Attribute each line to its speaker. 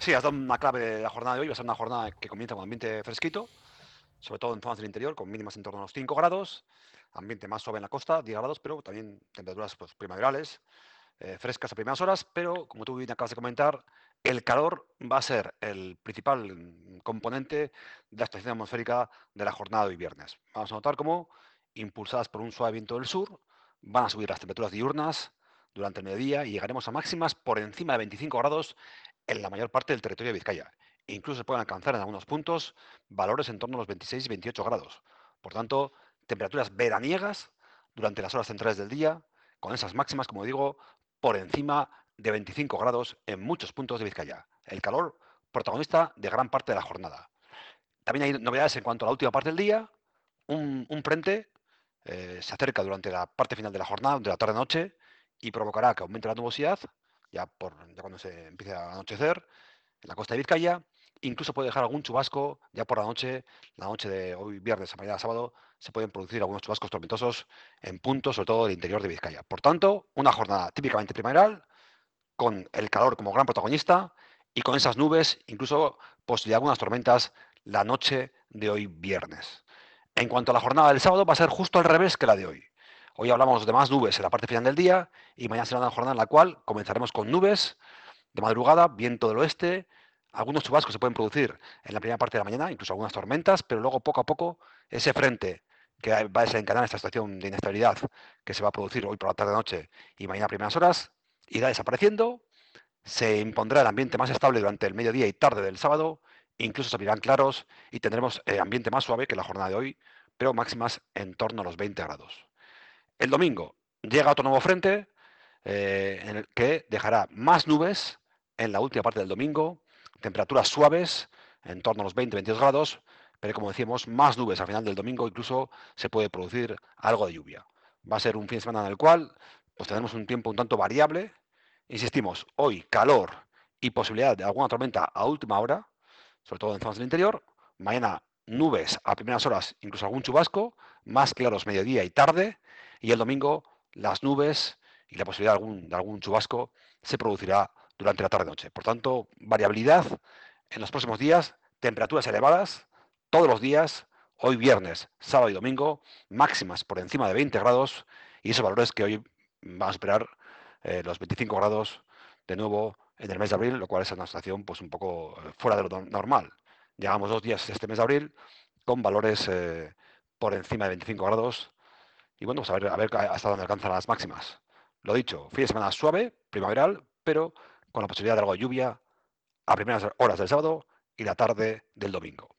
Speaker 1: sí, has dado una clave de la jornada de hoy. Va a ser una jornada que comienza con ambiente fresquito, sobre todo en zonas del interior, con mínimas en torno a los 5 grados, ambiente más suave en la costa, 10 grados, pero también temperaturas pues, primaverales, frescas a primeras horas, pero como tú bien acabas de comentar, el calor va a ser el principal componente de la situación atmosférica de la jornada de hoy viernes. Vamos a notar cómo, impulsadas por un suave viento del sur, van a subir las temperaturas diurnas durante el mediodía y llegaremos a máximas por encima de 25 grados en la mayor parte del territorio de Vizcaya. Incluso se pueden alcanzar en algunos puntos valores en torno a los 26 y 28 grados. Por tanto, temperaturas veraniegas durante las horas centrales del día, con esas máximas, como digo, por encima de 25 grados en muchos puntos de Vizcaya. El calor protagonista de gran parte de la jornada. También hay novedades en cuanto a la última parte del día. Un frente se acerca durante la parte final de la jornada, de la tarde-noche, y provocará que aumente la nubosidad, ya cuando se empiece a anochecer, en la costa de Vizcaya. Incluso puede dejar algún chubasco ya por la noche de hoy viernes a mañana sábado, se pueden producir algunos chubascos tormentosos en puntos, sobre todo del interior de Vizcaya. Por tanto, una jornada típicamente primaveral, con el calor como gran protagonista y con esas nubes, incluso posibilidad de algunas tormentas la noche de hoy viernes. En cuanto a la jornada del sábado, va a ser justo al revés que la de hoy. Hoy hablamos de más nubes en la parte final del día y mañana será una jornada en la cual comenzaremos con nubes de madrugada, viento del oeste, algunos chubascos se pueden producir en la primera parte de la mañana, incluso algunas tormentas, pero luego poco a poco ese frente que va a desencadenar esta situación de inestabilidad que se va a producir hoy por la tarde-noche y mañana a primeras horas, irá desapareciendo, se impondrá el ambiente más estable durante el mediodía y tarde del sábado, incluso se abrirán claros y tendremos ambiente más suave que la jornada de hoy, pero máximas en torno a los 20 grados. El domingo llega otro nuevo frente en el que dejará más nubes en la última parte del domingo, temperaturas suaves en torno a los 20-22 grados, pero como decíamos, más nubes al final del domingo, incluso se puede producir algo de lluvia. Va a ser un fin de semana en el cual pues tendremos un tiempo un tanto variable. Insistimos, hoy calor y posibilidad de alguna tormenta a última hora, sobre todo en zonas del interior. Mañana nubes a primeras horas, incluso algún chubasco, más claros mediodía y tarde. Y el domingo las nubes y la posibilidad de algún chubasco se producirá durante la tarde-noche. Por tanto, variabilidad en los próximos días, temperaturas elevadas todos los días, hoy viernes, sábado y domingo, máximas por encima de 20 grados y esos valores que hoy van a esperar los 25 grados de nuevo en el mes de abril, lo cual es una situación pues un poco fuera de lo normal. Llegamos 2 días este mes de abril con valores por encima de 25 grados y bueno, pues a ver hasta dónde alcanzan las máximas. Lo dicho, fin de semana suave, primaveral, pero con la posibilidad de algo de lluvia a primeras horas del sábado y la tarde del domingo.